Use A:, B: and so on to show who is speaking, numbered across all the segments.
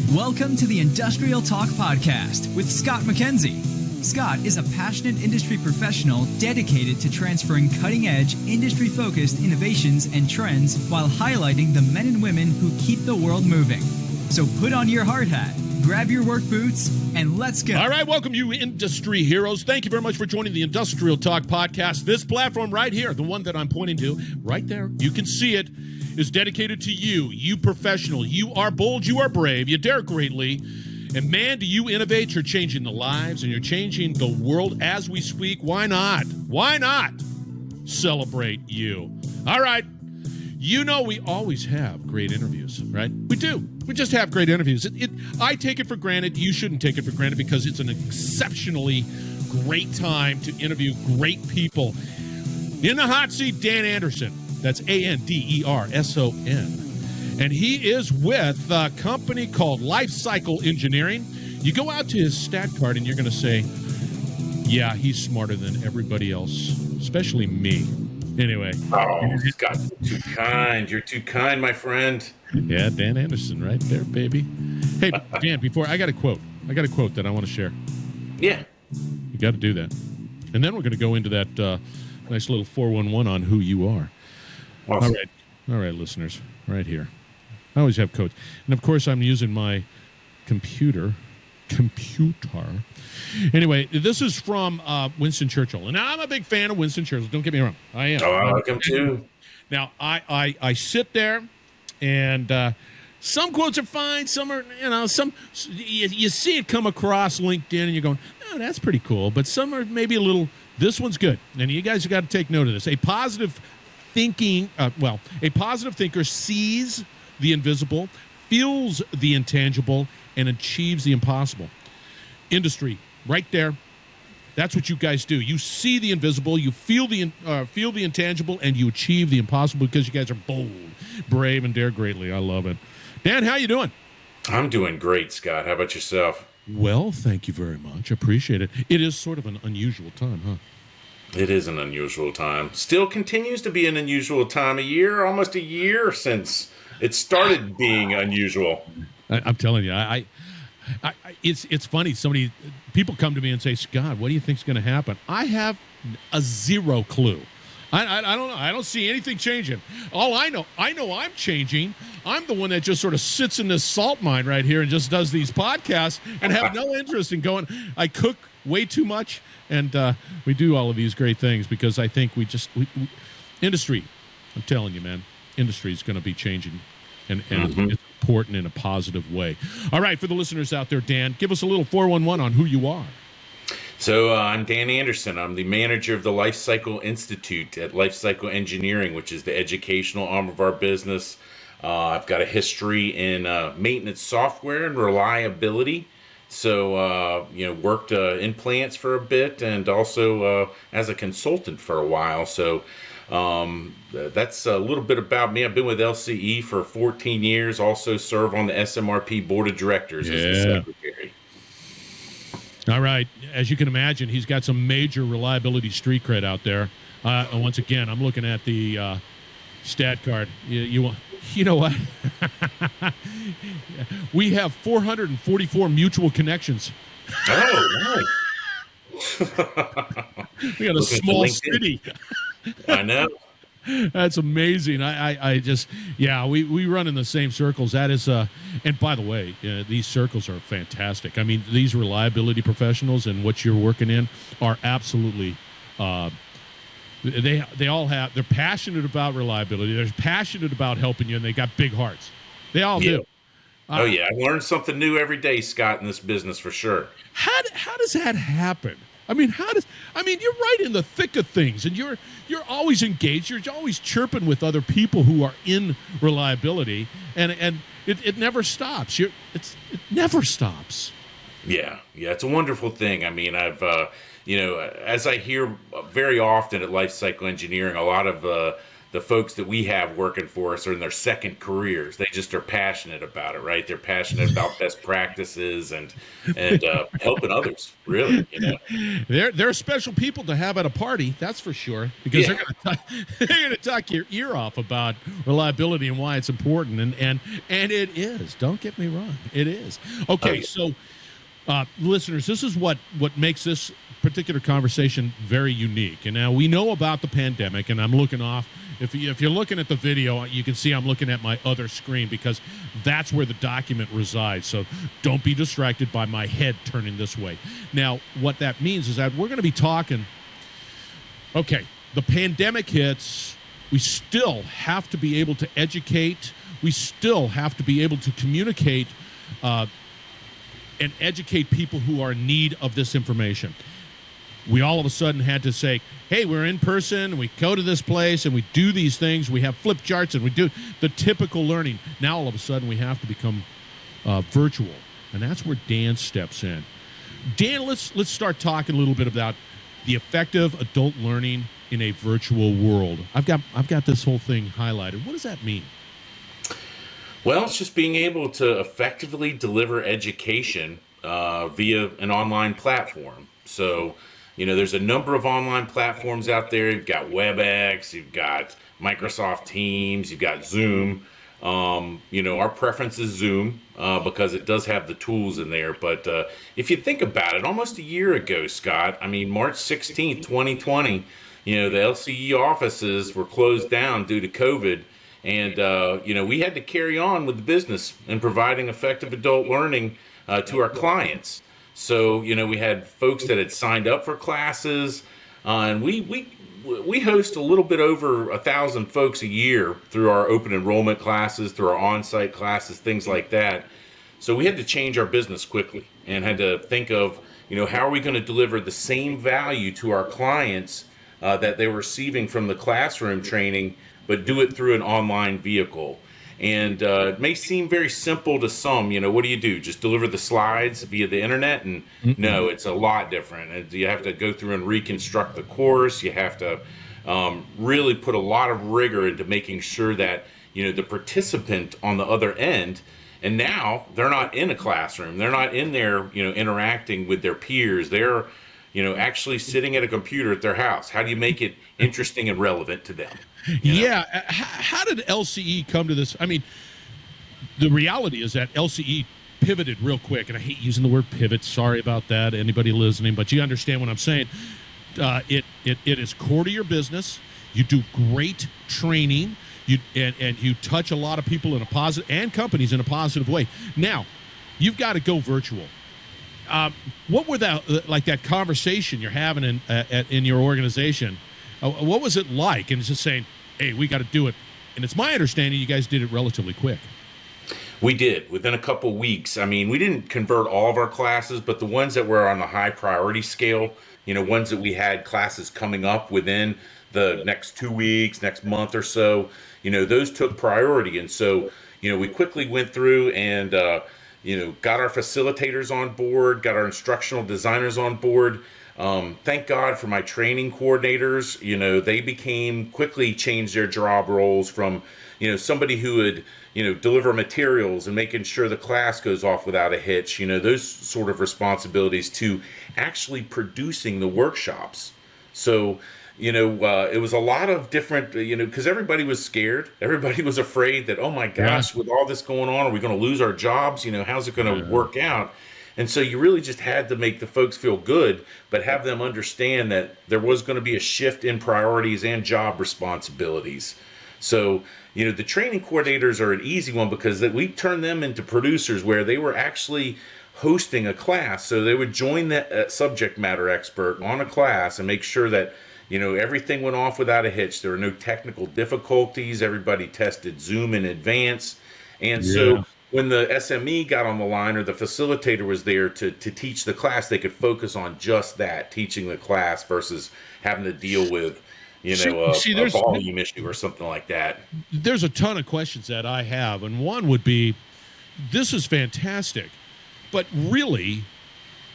A: Welcome to the Industrial Talk Podcast with Scott McKenzie. Scott is a passionate industry professional dedicated to transferring cutting-edge, industry-focused innovations and trends while highlighting the men and women who keep the world moving. So put on your hard hat, grab your work boots, and let's go.
B: All right, welcome you industry heroes. Thank you very much for joining the Industrial Talk Podcast. This platform right here, the one that I'm pointing to, right there, you can see it, is dedicated to you, you professional. You are bold, you are brave, you dare greatly. And man, do you innovate, you're changing the lives and you're changing the world as we speak. Why not? Why not celebrate you? All right. You know we always have great interviews, right? We do. We just have great interviews. I take it for granted. You shouldn't take it for granted because it's an exceptionally great time to interview great people. In the hot seat, Dan Anderson. That's Anderson. And he is with a company called Life Cycle Engineering. You go out to his stat card and you're going to say, yeah, he's smarter than everybody else, especially me. Anyway.
C: Oh, Scott, you're too kind. You're too kind, my friend.
B: Yeah, Dan Anderson right there, baby. Hey, Dan, I got a quote that I want to share.
C: Yeah.
B: You got to do that. And then we're going to go into that nice little 411 on who you are.
C: Awesome.
B: All right, listeners, right here. I always have codes. And, of course, I'm using my computer. Anyway, this is from Winston Churchill. And I'm a big fan of Winston Churchill. Don't get me wrong. I am.
C: Oh, I like him too.
B: Now, I sit there, and some quotes are fine. Some are, you see it come across LinkedIn, and you're going, oh, that's pretty cool. But some are maybe a little, this one's good. And you guys have got to take note of this. A positive thinker sees the invisible, feels the intangible, and achieves the impossible. Industry, right there. That's what you guys do. You see the invisible, you feel the intangible, and you achieve the impossible because you guys are bold, brave, and dare greatly. I love it. Dan, how you doing?
C: I'm doing great, Scott. How about yourself?
B: Well, thank you very much. Appreciate it. It is sort of an unusual time, huh?
C: It is an unusual time. Still continues to be an unusual time. Almost a year since it started being unusual.
B: I'm telling you, it's funny. People come to me and say, Scott, what do you think's going to happen? I have a zero clue. I don't know. I don't see anything changing. All I know I'm changing. I'm the one that just sort of sits in this salt mine right here and just does these podcasts and have no interest in going. I cook way too much, and we do all of these great things because I think industry, I'm telling you, man, industry is going to be changing, and it's important in a positive way. All right, for the listeners out there, Dan, give us a little 411 on who you are.
C: So I'm Dan Anderson. I'm the manager of the Life Cycle Institute at Life Cycle Engineering, which is the educational arm of our business. I've got a history in maintenance software and reliability. So, worked in plants for a bit and also as a consultant for a while. So that's a little bit about me. I've been with LCE for 14 years, also serve on the SMRP board of directors as the secretary.
B: All right. As you can imagine, he's got some major reliability street cred out there. And once again, I'm looking at the stat card. You know what? We have 444 mutual connections.
C: Oh, nice.
B: We got a small city.
C: I know.
B: That's amazing. We run in the same circles. That is, and by the way, these circles are fantastic. I mean, these reliability professionals and what you're working in are absolutely, they're passionate about reliability. They're passionate about helping you, and they got big hearts. They all do.
C: Oh yeah, I learn something new every day, Scott, in this business for sure.
B: How does that happen? I mean, you're right in the thick of things, and you're always engaged. You're always chirping with other people who are in reliability, and it never stops. It never stops.
C: Yeah, it's a wonderful thing. I mean, I've as I hear very often at Life Cycle Engineering, a lot of the folks that we have working for us are in their second careers. They just are passionate about it, right? They're passionate about best practices and helping others, really, you know.
B: They're special people to have at a party, that's for sure, because
C: Yeah.
B: they're going to talk your ear off about reliability and why it's important, and it is. Don't get me wrong, it is. Okay,
C: yeah.
B: so listeners, this is what makes this particular conversation very unique. And now we know about the pandemic, and I'm looking off. If you're looking at the video, you can see I'm looking at my other screen because that's where the document resides. So don't be distracted by my head turning this way. Now, what that means is that we're going to be talking, okay, the pandemic hits. We still have to be able to educate. We still have to be able to communicate and educate people who are in need of this information. We all of a sudden had to say, hey, we're in person, we go to this place, and we do these things. We have flip charts, and we do the typical learning. Now, all of a sudden, we have to become virtual, and that's where Dan steps in. Dan, let's start talking a little bit about the effective adult learning in a virtual world. I've got this whole thing highlighted. What does that mean?
C: Well, it's just being able to effectively deliver education via an online platform. So, you know, there's a number of online platforms out there. You've got WebEx, you've got Microsoft Teams, you've got Zoom. You know, our preference is Zoom because it does have the tools in there. But if you think about it, almost a year ago, Scott, I mean, March 16th, 2020, you know, the LCE offices were closed down due to COVID. And, you know, we had to carry on with the business and providing effective adult learning to our clients. So, you know, we had folks that had signed up for classes, and we host a little bit over 1,000 folks a year through our open enrollment classes, through our on-site classes, things like that. So we had to change our business quickly and had to think of, you know, how are we going to deliver the same value to our clients that they were receiving from the classroom training, but do it through an online vehicle. And it may seem very simple to some. You know, what do? Just deliver the slides via the internet? And no, it's a lot different. And you have to go through and reconstruct the course. You have to really put a lot of rigor into making sure that, you know, the participant on the other end, and now they're not in a classroom. They're not in there, you know, interacting with their peers. They're, you know, actually sitting at a computer at their house. How do you make it interesting and relevant to them?
B: Yeah. How did LCE come to this? I mean, the reality is that LCE pivoted real quick, and I hate using the word pivot. Sorry about that, anybody listening, but you understand what I'm saying. It is core to your business. You do great training. And you touch a lot of people in a positive, and companies in a positive way. Now, you've got to go virtual. What were that conversation you're having in your organization? What was it like? And it's just saying, hey, we got to do it. And it's my understanding you guys did it relatively quick.
C: We did, within a couple weeks. I mean, we didn't convert all of our classes, but the ones that were on the high priority scale, you know, ones that we had classes coming up within the next 2 weeks, next month or so, you know, those took priority. And so, you know, we quickly went through and, you know, got our facilitators on board, got our instructional designers on board. Thank God for my training coordinators. You know, they quickly changed their job roles from, you know, somebody who would, you know, deliver materials and making sure the class goes off without a hitch, you know, those sort of responsibilities, to actually producing the workshops. So, you know, it was a lot of different, you know, because everybody was scared. Everybody was afraid that, oh my gosh, with all this going on, are we going to lose our jobs? You know, how's it going to work out? And so you really just had to make the folks feel good, but have them understand that there was going to be a shift in priorities and job responsibilities. So, you know, the training coordinators are an easy one because we turned them into producers where they were actually hosting a class. So they would join the subject matter expert on a class and make sure that, you know, everything went off without a hitch. There were no technical difficulties. Everybody tested Zoom in advance. And so when the SME got on the line or the facilitator was there to teach the class, they could focus on just that, teaching the class, versus having to deal with, you know, a volume issue or something like that.
B: There's a ton of questions that I have, and one would be, this is fantastic, but really,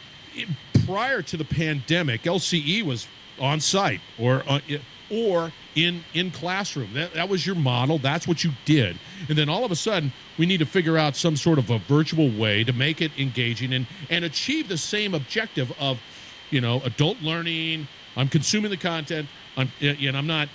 B: prior to the pandemic, LCE was on site, or in classroom. That was your model. That's what you did. And then all of a sudden, we need to figure out some sort of a virtual way to make it engaging and achieve the same objective of, adult learning. I'm consuming the content. I'm not.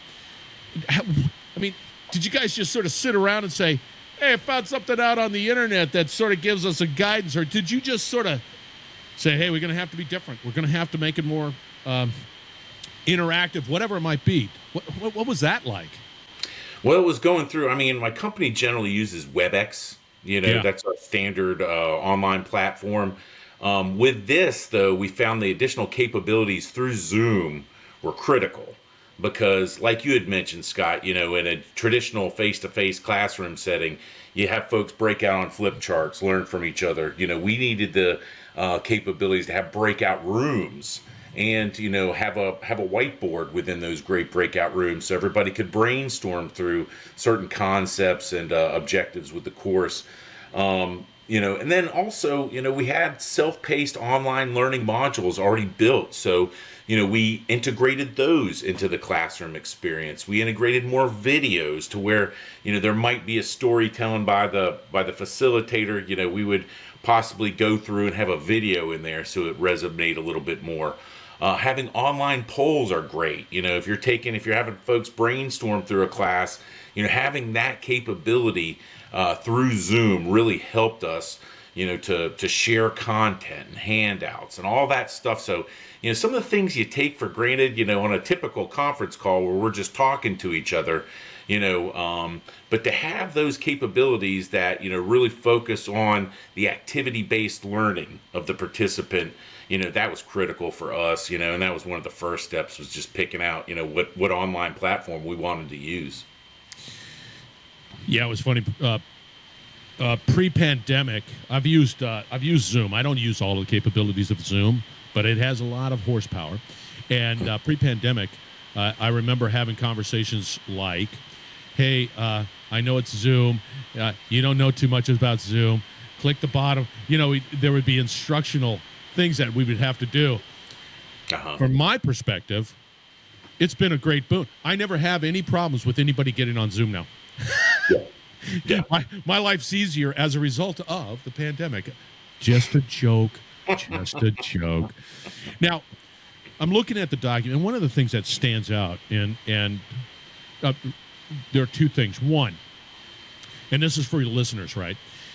B: I mean, did you guys just sort of sit around and say, "Hey, I found something out on the internet that sort of gives us a guidance," or did you just sort of say, "Hey, we're going to have to be different. We're going to have to make it more interactive," whatever it might be? What was that like?
C: Well, it was going through. I mean, my company generally uses WebEx.
B: Yeah.
C: That's our standard online platform. With this, though, we found the additional capabilities through Zoom were critical because, like you had mentioned, Scott, in a traditional face-to-face classroom setting, you have folks break out on flip charts, learn from each other. We needed the capabilities to have breakout rooms and have a whiteboard within those great breakout rooms so everybody could brainstorm through certain concepts and objectives with the course. And then also, we had self-paced online learning modules already built. So, we integrated those into the classroom experience. We integrated more videos to where, there might be a storytelling by the facilitator. We would possibly go through and have a video in there so it resonate a little bit more. Having online polls are great. If you're having folks brainstorm through a class, having that capability through Zoom really helped us, to share content and handouts and all that stuff. So, some of the things you take for granted, on a typical conference call where we're just talking to each other, but to have those capabilities that, really focus on the activity-based learning of the participant, that was critical for us, and that was one of the first steps was just picking out, what online platform we wanted to use.
B: Yeah, it was funny. Pre-pandemic, I've used Zoom. I don't use all the capabilities of Zoom, but it has a lot of horsepower. And pre-pandemic, I remember having conversations like, "Hey, I know it's Zoom. You don't know too much about Zoom. Click the bottom." There would be instructional things that we would have to do. From my perspective, it's been a great boon. I never have any problems with anybody getting on Zoom now.
C: Yeah.
B: My life's easier as a result of the pandemic. Just a joke. Just a joke. Now, I'm looking at the document, and one of the things that stands out, and there are two things. One, and this is for your listeners, right?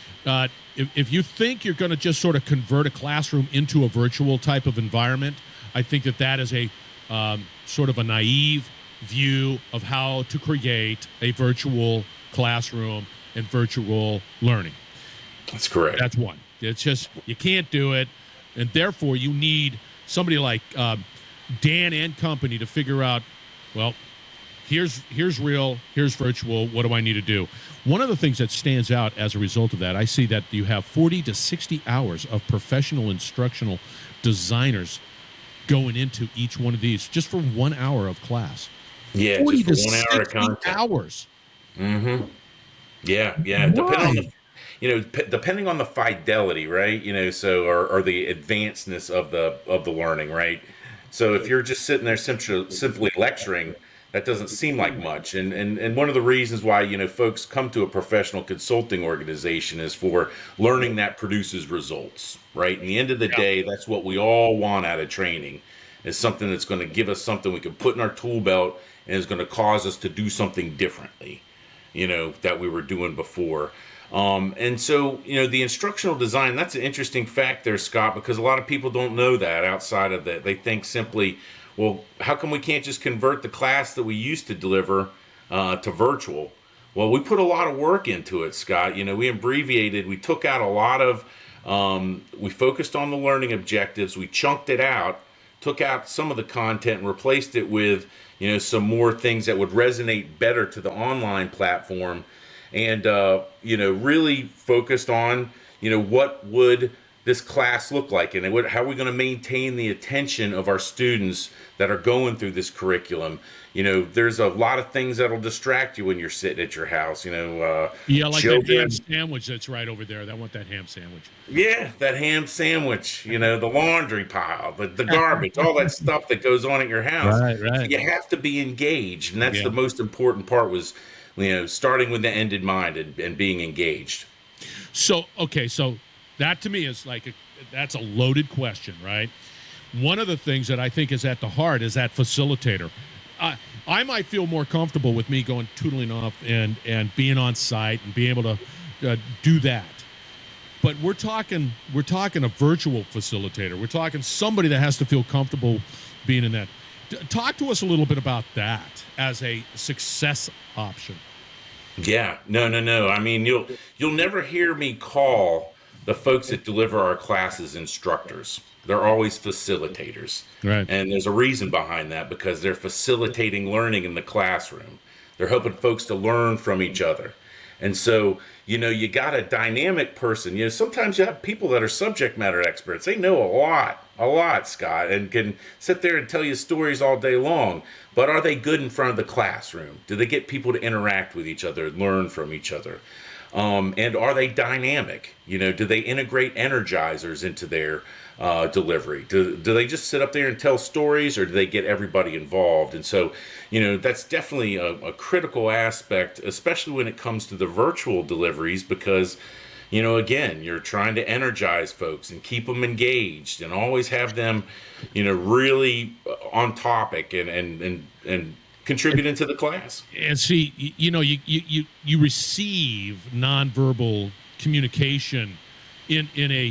B: If you think you're going to just sort of convert a classroom into a virtual type of environment, I think that is a sort of a naive view of how to create a virtual classroom and virtual learning.
C: That's correct.
B: That's one. It's just, you can't do it, and therefore you need somebody like Dan and company to figure out, well, here's real, here's virtual, what do I need to do? One of the things that stands out as a result of that, I see that you have 40 to 60 hours of professional instructional designers going into each one of these just for 1 hour of class.
C: Yeah,
B: 40
C: just
B: to
C: for 1 hour of
B: 60
C: content.
B: hours.
C: Mm-hmm. Yeah.
B: Why?
C: Depending on the fidelity, right? Or the advancedness of the learning, right? So if you're just sitting there simply lecturing, that doesn't seem like much. And one of the reasons why, folks come to a professional consulting organization is for learning that produces results, right? In the end of the day, that's what we all want out of training, is something that's going to give us something we can put in our tool belt and is going to cause us to do something differently, that we were doing before. And so, the instructional design, that's an interesting fact there, Scott, because a lot of people don't know that outside of that. They think simply, well, how come we can't just convert the class that we used to deliver to virtual? Well, we put a lot of work into it, Scott. We abbreviated, we took out a lot of, we focused on the learning objectives, we chunked it out, took out some of the content and replaced it with, some more things that would resonate better to the online platform. And, really focused on, what would this class look like, and how are we going to maintain the attention of our students that are going through this curriculum? There's a lot of things that'll distract you when you're sitting at your house.
B: Yeah, like that ham sandwich that's right over there. I want that ham sandwich.
C: Yeah, that ham sandwich. The laundry pile, the garbage, all that stuff that goes on at your house.
B: Right.
C: So you have to be engaged, and that's the most important part. Was starting with the end in mind and being engaged.
B: So that to me is that's a loaded question, right? One of the things that I think is at the heart is that facilitator. I might feel more comfortable with me going tootling off and being on site and being able to do that. But we're talking a virtual facilitator. We're talking somebody that has to feel comfortable being in that. Talk to us a little bit about that as a success option.
C: Yeah, no. I mean, you'll never hear me call the folks that deliver our classes instructors. They're always facilitators.
B: Right.
C: And there's a reason behind that, because they're facilitating learning in the classroom. They're helping folks to learn from each other. And so, you got a dynamic person. Sometimes you have people that are subject matter experts. They know a lot, Scott, and can sit there and tell you stories all day long. But are they good in front of the classroom? Do they get people to interact with each other, learn from each other? And are they dynamic? Do they integrate energizers into their delivery? Do they just sit up there and tell stories, or do they get everybody involved? And so, that's definitely a critical aspect, especially when it comes to the virtual deliveries, because, again, you're trying to energize folks and keep them engaged and always have them, really on topic and contributing to the class.
B: And see, you receive nonverbal communication in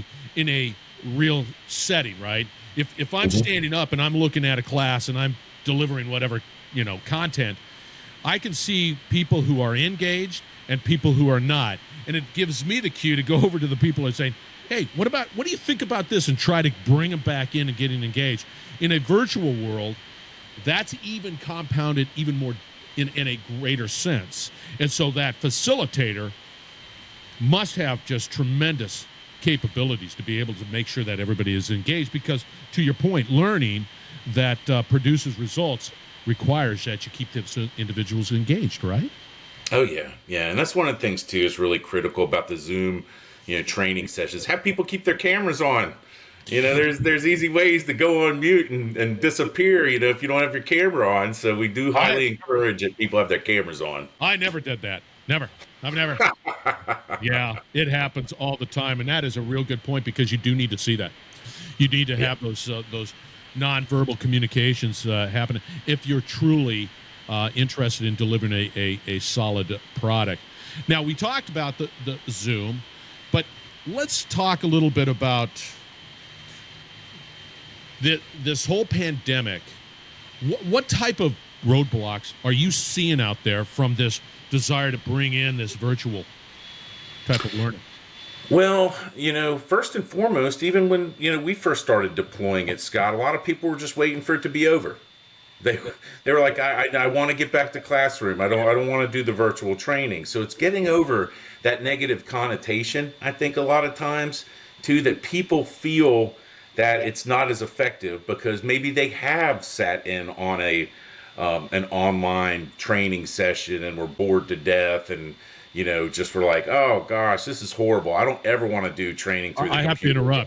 B: a real setting, right? If I'm standing up and I'm looking at a class and I'm delivering whatever content, I can see people who are engaged and people who are not, and it gives me the cue to go over to the people and say, hey, what do you think about this, and try to bring them back in and getting engaged. In a virtual world, that's even compounded even more in a greater sense. And so that facilitator must have just tremendous capabilities to be able to make sure that everybody is engaged, because, to your point, learning that produces results requires that you keep those individuals engaged, right?
C: Oh, yeah. And that's one of the things, too, is really critical about the Zoom training sessions. Have people keep their cameras on. There's easy ways to go on mute and disappear, if you don't have your camera on. So we do highly encourage that people have their cameras on.
B: I never did that. Never. I've never. Yeah, it happens all the time. And that is a real good point, because you do need to see that. You need to have those nonverbal communications happening if you're truly interested in delivering a solid product. Now, we talked about the Zoom, but let's talk a little bit about this whole pandemic. What type of roadblocks are you seeing out there from this desire to bring in this virtual type of learning?
C: Well, first and foremost, even when, we first started deploying it, Scott, a lot of people were just waiting for it to be over. They were like, I want to get back to classroom. I don't want to do the virtual training. So it's getting over that negative connotation, I think, a lot of times, too, that people feel that it's not as effective because maybe they have sat in on an online training session and were bored to death and, just were like, oh gosh, this is horrible. I don't ever want to do training through the computer.
B: I have to interrupt.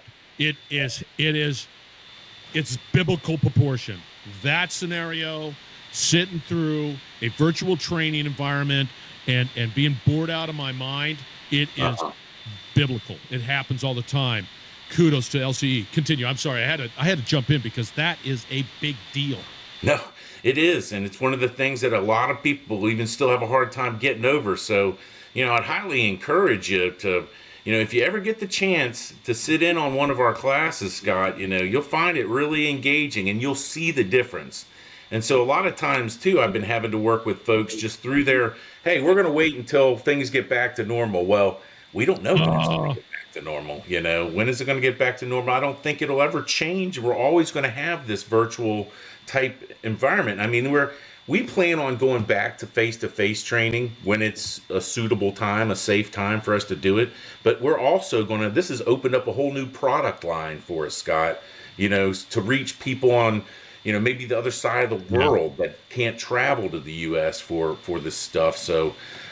B: It's biblical proportion. That scenario, sitting through a virtual training environment and being bored out of my mind, it is biblical. It happens all the time. Kudos to LCE. Continue. I'm sorry. I had to jump in because that is a big deal.
C: No, it is. And it's one of the things that a lot of people even still have a hard time getting over. So, I'd highly encourage you to, if you ever get the chance to sit in on one of our classes, Scott, you'll find it really engaging and you'll see the difference. And so a lot of times, too, I've been having to work with folks just through their, hey, we're going to wait until things get back to normal. Well, we don't know when it's going to get back to normal. When is it going to get back to normal? I don't think it'll ever change. We're always going to have this virtual type environment. I mean, we're We plan on going back to face-to-face training when it's a suitable time, a safe time for us to do it. But we're also this has opened up a whole new product line for us, Scott, to reach people on, maybe the other side of the world that can't travel to the U.S. for this stuff. So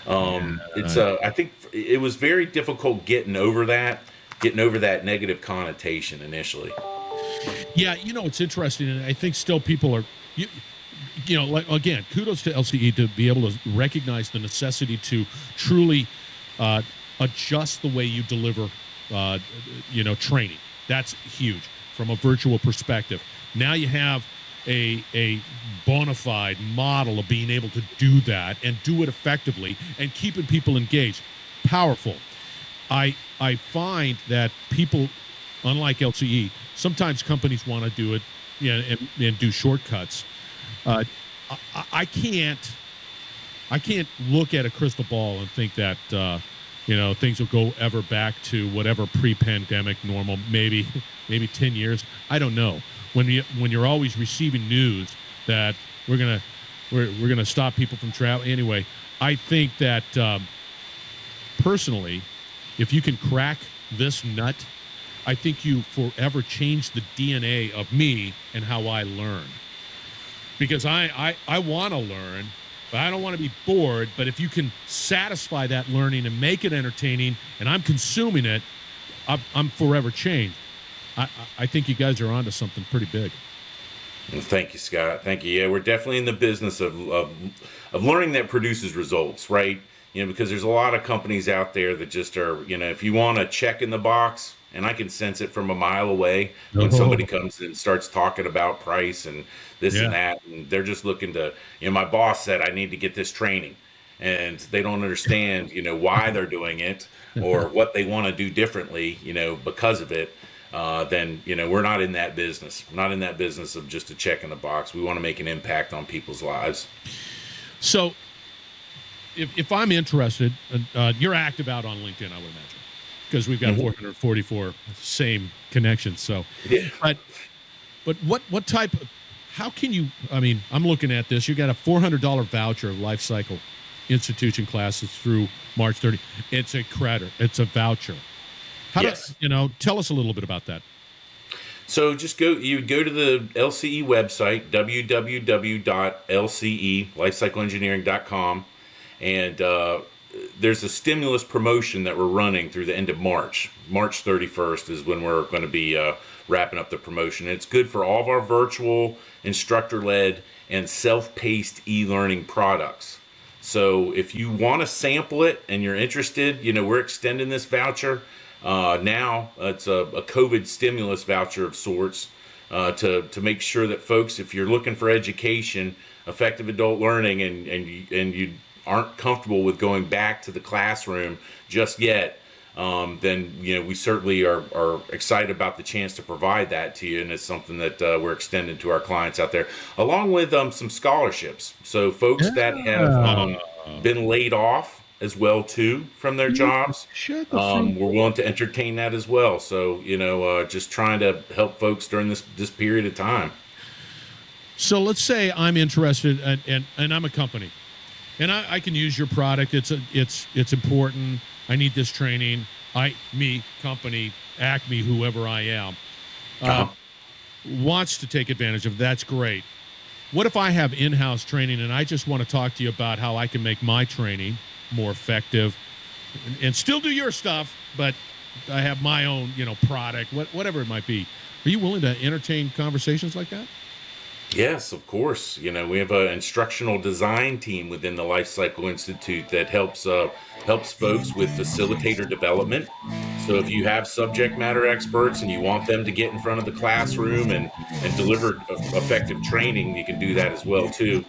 C: I think it was very difficult getting over that negative connotation initially.
B: Yeah, it's interesting, and I think still people are, like, again, kudos to LCE to be able to recognize the necessity to truly adjust the way you deliver, training. That's huge from a virtual perspective. Now you have a bona fide model of being able to do that and do it effectively and keeping people engaged. Powerful. I find that people, unlike LCE, sometimes companies want to do it, and do shortcuts. I can't look at a crystal ball and think that things will go ever back to whatever pre-pandemic normal, maybe 10 years. I don't know. When you're always receiving news that we're gonna stop people from travel anyway, I think that personally, if you can crack this nut, I think you forever change the DNA of me and how I learn. Because I want to learn, but I don't want to be bored. But if you can satisfy that learning and make it entertaining, and I'm consuming it, I'm forever changed. I think you guys are onto something pretty big.
C: Thank you, Scott. Thank you. Yeah, we're definitely in the business of learning that produces results, right? Because there's a lot of companies out there that just are, if you want a check in the box, and I can sense it from a mile away when somebody comes and starts talking about price and this and that, and they're just looking to, my boss said I need to get this training, and they don't understand, why they're doing it or what they want to do differently, because of it. Then, we're not in that business. We're not in that business of just a check in the box. We want to make an impact on people's lives.
B: So if I'm interested, you're active out on LinkedIn, I would imagine, because we've got 444 same connections. So,
C: yeah.
B: But what type of, how can you, I'm looking at this, you got a $400 voucher of Life Cycle Institution classes through March 30. It's a credit. It's a voucher.
C: Yes.
B: Tell us a little bit about that.
C: So you would go to the LCE website, www.lcelifecycleengineering.com, and there's a stimulus promotion that we're running through the end of March. March 31st is when we're going to be wrapping up the promotion. It's good for all of our virtual, instructor-led, and self-paced e-learning products. So if you want to sample it and you're interested, we're extending this voucher. Now it's a COVID stimulus voucher of sorts to make sure that folks, if you're looking for education, effective adult learning, and you aren't comfortable with going back to the classroom just yet, then we certainly are excited about the chance to provide that to you, and it's something that we're extending to our clients out there, along with some scholarships. So folks that have been laid off as well too from their jobs, we're willing to entertain that as well. So just trying to help folks during this period of time.
B: So let's say I'm interested and I'm a company, and I can use your product. It's important. I need this training. Company, Acme, whoever I am, wants to take advantage of. That's great. What if I have in-house training and I just want to talk to you about how I can make my training more effective and still do your stuff, but I have my own, product, whatever it might be. Are you willing to entertain conversations like that?
C: Yes, of course. We have an instructional design team within the Life Cycle Institute that helps folks with facilitator development. So if you have subject matter experts and you want them to get in front of the classroom and deliver effective training, you can do that as well too.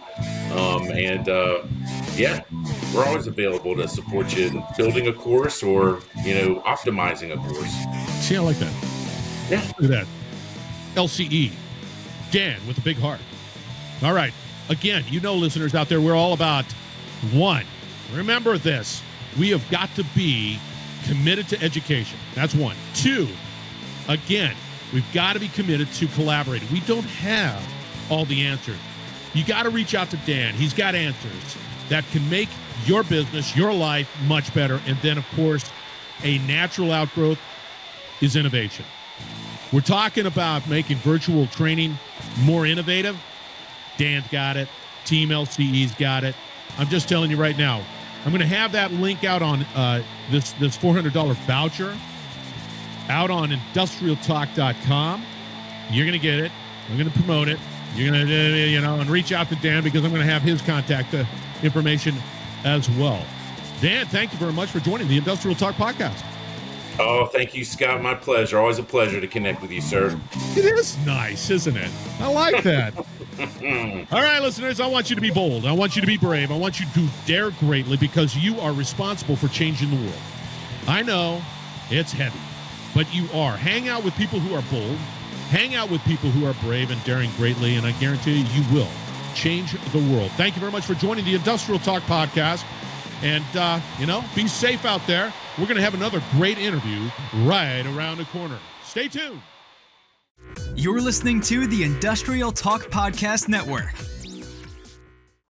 C: We're always available to support you in building a course or optimizing a course.
B: See, I like that.
C: Yeah,
B: look at that. LCE. Dan with a big heart. All right. Again, listeners out there, we're all about one. Remember this. We have got to be committed to education. That's one. Two, again, we've got to be committed to collaborating. We don't have all the answers. you got to reach out to Dan. He's got answers that can make your business, your life much better. And then, of course, a natural outgrowth is innovation. We're talking about making virtual training more innovative. Dan's got it. Team LCE's got it. I'm just telling you right now, I'm going to have that link out on this $400 voucher out on industrialtalk.com. You're going to get it. I'm going to promote it. You're going to, and reach out to Dan because I'm going to have his contact information as well. Dan, thank you very much for joining the Industrial Talk podcast.
C: Oh, thank you, Scott. My pleasure. Always a pleasure to connect with you, sir.
B: It is nice, isn't it? I like that. All right, listeners, I want you to be bold. I want you to be brave. I want you to dare greatly because you are responsible for changing the world. I know it's heavy, but you are. Hang out with people who are bold. Hang out with people who are brave and daring greatly, and I guarantee you will change the world. Thank you very much for joining the Industrial Talk podcast. And, be safe out there. We're going to have another great interview right around the corner. Stay tuned.
A: You're listening to the Industrial Talk Podcast Network.